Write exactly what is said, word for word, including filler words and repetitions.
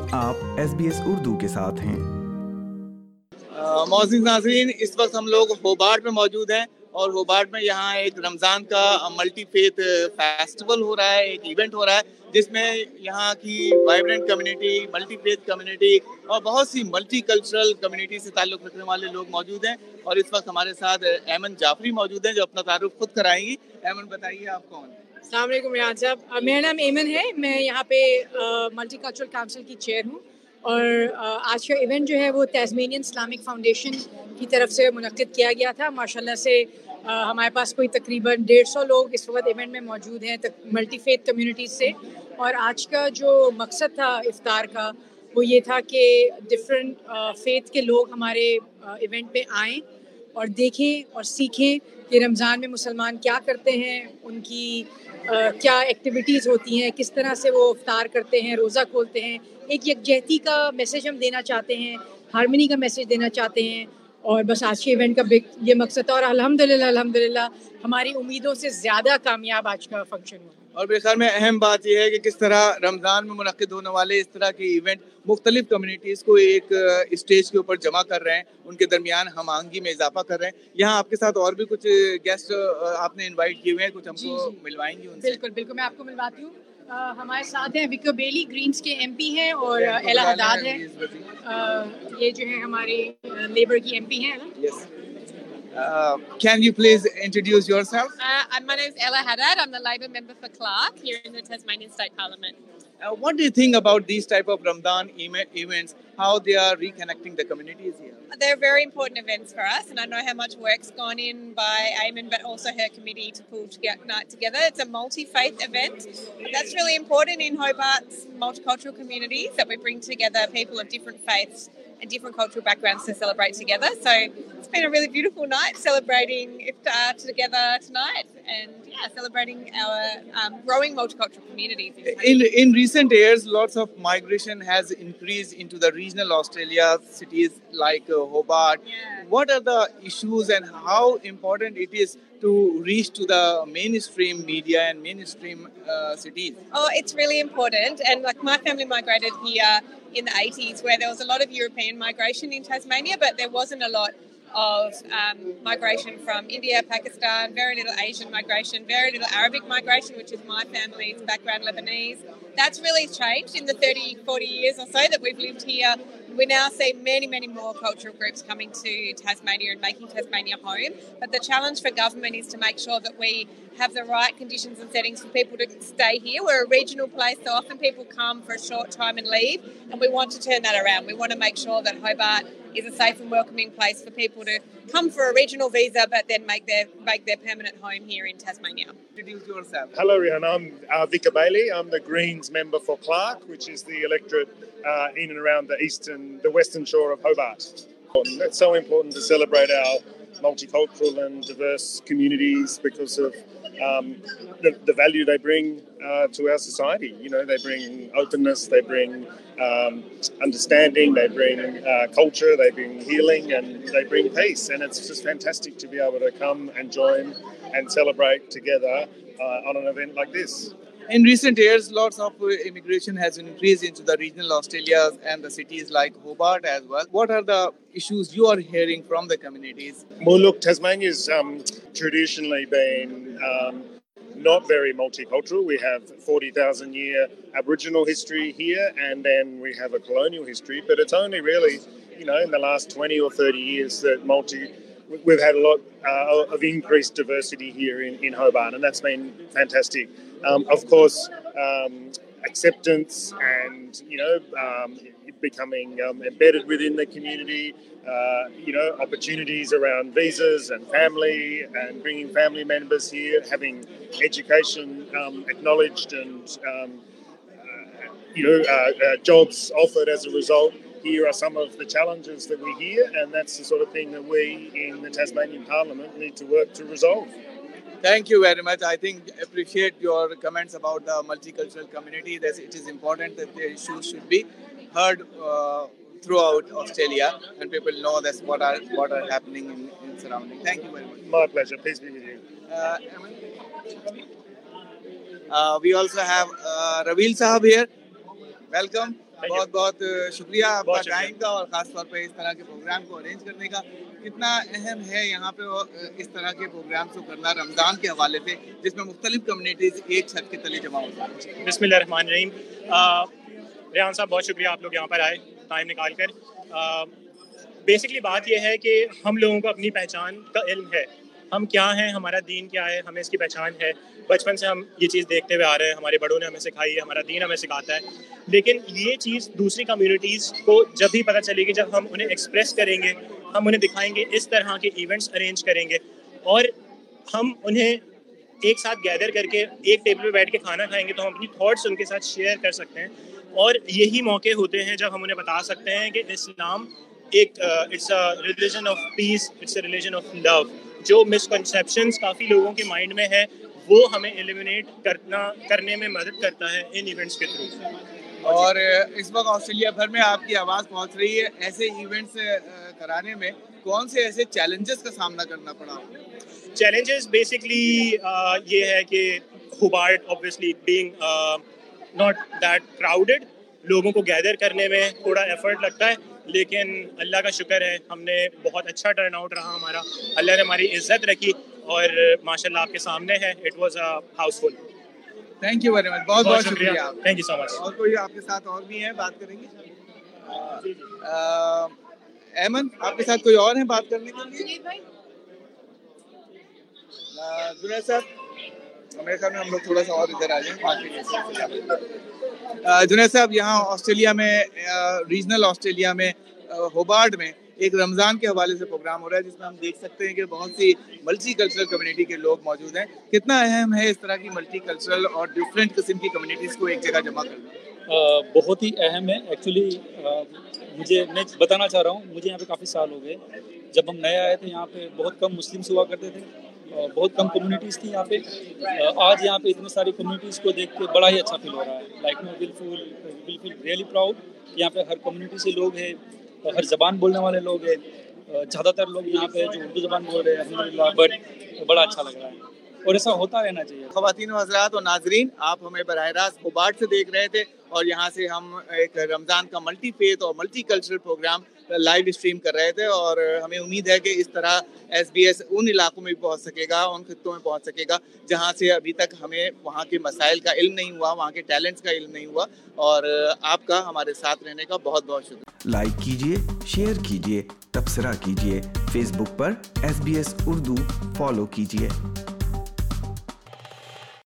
आप S B S Urdu के साथ हैं। मौजूद नाज़रीन, इस वक्त हम लोग होबार्ट में मौजूद हैं और होबार्ट में यहाँ एक रमज़ान का मल्टी फेथ फेस्टिवल हो रहा है, एक इवेंट हो रहा है जिसमें यहाँ की vibrant community, multi faith community और बहुत सी मल्टी कल्चरल कम्युनिटी से ताल्लुक़ रखने वाले लोग मौजूद हैं। और इस वक्त हमारे साथ ऐमन जाफरी मौजूद हैं जो अपना तारुफ खुद कराएंगी। ऐमन, बताइए आप कौन? अस्सलाम वालेकुम रियान साहब, मेरा नाम ऐमन है। मैं यहाँ पे मल्टी कल्चरल काउंसिल की चेयर हूँ और uh, आज का इवेंट जो है वो तस्मानियन इस्लामिक फाउंडेशन की तरफ से मुनक्किद किया गया था। माशाल्लाह से uh, हमारे पास कोई तकरीबन डेढ़ सौ लोग इस वक्त इवेंट में मौजूद हैं मल्टी फेथ कम्युनिटीज़ से। और आज का जो मकसद था इफ्तार का वो ये था कि डिफरेंट फेथ के लोग हमारे इवेंट पे आएँ और देखें और सीखें कि रमज़ान में मुसलमान क्या करते हैं, उनकी Uh, क्या एक्टिविटीज़ होती हैं, किस तरह से वो इफ्तार करते हैं, रोज़ा खोलते हैं। एक यकजहती का मैसेज हम देना चाहते हैं, हार्मनी का मैसेज देना चाहते हैं और बस आज के इवेंट का बिग ये मकसद था। और अल्हम्दुलिल्लाह अल्हम्दुलिल्लाह हमारी उम्मीदों से ज़्यादा कामयाब आज का फंक्शन हुआ। और मेरे ख्याल में अहम बात यह है कि किस तरह रमज़ान में मुनक्किद होने वाले इस तरह के इवेंट मुख्तलिफ कम्युनिटीज़ को एक स्टेज के ऊपर जमा कर रहे हैं, उनके दरमियान हम आहंगी में इजाफा कर रहे हैं। यहाँ आपके साथ और भी कुछ गेस्ट आपने इनवाइट किए हुए हैं, कुछ हमको मिलवाएंगी उनसे? बिल्कुल बिल्कुल, मैं आपको मिलवाती हूँ। हमारे साथ हैं विक्टर बेली, ग्रीन्स के एमपी हैं, और एला हदाद है, ये जो है हमारे लेबर की एमपी हैं ना। yes. Uh, can you please introduce yourself? Uh, my name is Ella Haddad. I'm the Labor member for Clark here in the Tasmanian State Parliament. Uh, what do you think about these type of Ramadan events, how they are reconnecting the communities here? They're very important events for us, and I know how much work's gone in by Eamon, but also her committee to pull Night together. It's a multi-faith event. That's really important in Hobart's multicultural communities, that we bring together people of different faiths and different cultural backgrounds to celebrate together. So it's been a really beautiful night celebrating iftar together tonight, and yeah, celebrating our um, growing multicultural communities. In in recent years, lots of migration has increased into the regional Australia cities like uh, Hobart. Yeah. What are the issues and how important it is to reach to the mainstream media and mainstream uh, cities? Oh, it's really important. And like my family migrated here in the eighties, where there was a lot of European migration in Tasmania, but there wasn't a lot of um, migration from India, Pakistan, very little Asian migration, very little Arabic migration, which is my family's background, Lebanese. That's really changed in the thirty, forty years or so that we've lived here. We now see many, many more cultural groups coming to Tasmania and making Tasmania home. But the challenge for government is to make sure that we have the right conditions and settings for people to stay here. We're a regional place, so often people come for a short time and leave, and we want to turn that around. We want to make sure that Hobart is a safe and welcoming place for people to come for a regional visa, but then make their make their permanent home here in Tasmania. Introduce yourself. Hello, Rihanna. I'm uh, Vicar Bailey. I'm the Greens member for Clark, which is the electorate uh, in and around the eastern, the western shore of Hobart. It's so important to celebrate our multicultural and diverse communities because of um, the, the value they bring uh, to our society. You know, they bring openness, they bring um, understanding, they bring uh, culture, they bring healing, and they bring peace. And it's just fantastic to be able to come and join and celebrate together uh, on an event like this. In recent years, lots of immigration has increased into the regional Australia and the cities like Hobart as well. What are the issues you are hearing from the communities? Well, look, Tasmania's um, traditionally been um, not very multicultural. We have forty thousand year Aboriginal history here, and then we have a colonial history. But it's only really, you know, in the last twenty or thirty years that multi we've had a lot uh, of increased diversity here in, in Hobart, and that's been fantastic. Um, of course, um, acceptance and, you know, um, becoming um, embedded within the community, uh, you know, opportunities around visas and family and bringing family members here, having education um, acknowledged and, um, uh, you know, uh, uh, jobs offered as a result. Here are some of the challenges that we hear, and that's the sort of thing that we in the Tasmanian Parliament need to work to resolve. Thank you very much. I think appreciate your comments about the multicultural community. That it is important that the issues should be heard uh, throughout Australia, and people know that's what are what are happening in, in surrounding. Thank you very much. My pleasure. Peace be with you. Uh, uh, we also have uh, Ravil Sahab here. Welcome. بہت بہت شکریہ آپ کا time کا اور خاص طور پہ اس طرح کے پروگرام کو ارینج کرنے کا. کتنا اہم ہے یہاں پہ اس طرح کے پروگرامس کو کرنا رمضان کے حوالے سے, جس میں مختلف کمیونٹیز ایک چھت کے تلے جمع ہوتی ہیں. بسم اللہ الرحمن الرحیم. ریحان صاحب بہت شکریہ آپ لوگ یہاں پر آئے ٹائم نکال کر. بیسکلی بات یہ ہے کہ ہم لوگوں کو اپنی پہچان کا علم ہے, ہم کیا ہیں, ہمارا دین کیا ہے, ہمیں اس کی پہچان ہے. بچپن سے ہم یہ چیز دیکھتے ہوئے آ رہے ہیں, ہمارے بڑوں نے ہمیں سکھائی ہے, ہمارا دین ہمیں سکھاتا ہے. لیکن یہ چیز دوسری کمیونٹیز کو جب بھی پتہ چلے گی, جب ہم انہیں ایکسپریس کریں گے, ہم انہیں دکھائیں گے, اس طرح کے ایونٹس ارینج کریں گے اور ہم انہیں ایک ساتھ گیدر کر کے ایک ٹیبل پہ بیٹھ کے کھانا کھائیں گے, تو ہم اپنی تھاٹس ان کے ساتھ شیئر کر سکتے ہیں. اور یہی موقع ہوتے ہیں جب ہم انہیں بتا سکتے ہیں کہ اسلام ایک it's a religion of peace, it's a religion of love. جو مسکنسیپشنس کافی لوگوں کے مائنڈ میں ہے وہ ہمیں ایلیمینیٹ کرنا کرنے میں مدد کرتا ہے ان ایونٹس کے تھرو. اور اس وقت آسٹریلیا بھر میں آپ کی آواز پہنچ رہی ہے. ایسے ایونٹس کرانے میں کون سے ایسے چیلنجز کا سامنا کرنا پڑا؟ چیلنجز بیسکلی یہ ہے کہ Hobart obviously being not that crowded, لوگوں کو گیدر کرنے میں تھوڑا ایفرٹ لگتا ہے, لیکن اللہ کا شکر ہے ہم نے بہت اچھا ٹرن آؤٹ رہا ہمارا, اللہ نے ہماری عزت رکھی اور ماشاء اللہ آپ کے سامنے ہے. It was a house full. Thank you very much, بہت بہت شکریہ. Thank you so much. اور کوئی آپ کے ساتھ اور بھی ہیں, بات کریں گے؟ ایمن آپ کے ساتھ کوئی اور ہیں بات کرنے کے لیے؟ زنید صاحب میرے خیال میں ہم لوگ تھوڑا سا اور ادھر آ جائیں. جنید صاحب یہاں آسٹریلیا میں, ریجنل آسٹریلیا میں ہوبارٹ میں ایک رمضان کے حوالے سے پروگرام ہو رہا ہے, جس میں ہم دیکھ سکتے ہیں کہ بہت سی ملٹی کلچرل کمیونٹی کے لوگ موجود ہیں. کتنا اہم ہے اس طرح کی ملٹی کلچرل اور ڈفرینٹ قسم کی کمیونٹیز کو ایک جگہ جمع کرنا؟ بہت ہی اہم ہے. ایکچولی مجھے میں بتانا چاہ رہا ہوں, مجھے یہاں پہ کافی سال ہو گئے. جب ہم نئے آئے تھے یہاں پہ بہت کم مسلمس ہوا کرتے تھے, بہت کم کمیونٹیز تھی یہاں پہ. آج یہاں پہ اتنی ساری کمیونٹیز کو دیکھ کے بڑا ہی اچھا فیل ہو رہا ہے. Like no will feel will feel really proud. یہاں پہ ہر کمیونٹی سے لوگ ہیں, ہر زبان بولنے والے لوگ ہیں. زیادہ تر لوگ یہاں پہ جو اردو زبان بول رہے ہیں الحمد للہ, بٹ بڑا اچھا لگ رہا ہے اور ایسا ہوتا رہنا چاہیے. خواتین و حضرات اور ناظرین, آپ ہمیں براہ راست ہوبارٹ سے دیکھ رہے تھے اور یہاں سے ہم ایک رمضان کا ملٹی فیتھ اور multicultural programme live stream کر رہے تھے, اور ہمیں امید ہے کہ اس طرح ایس بی ایس ان علاقوں میں بھی پہنچ سکے گا, ان خطوں میں پہنچ سکے گا جہاں سے ابھی تک ہمیں وہاں کے مسائل کا علم نہیں ہوا, وہاں کے ٹیلنٹس کا علم نہیں ہوا. اور آپ کا ہمارے ساتھ رہنے کا بہت بہت شکریہ. لائک کیجیے, شیئر کیجیے, تبصرہ کیجیے. فیس بک پر S B S Urdu follow کیجیے.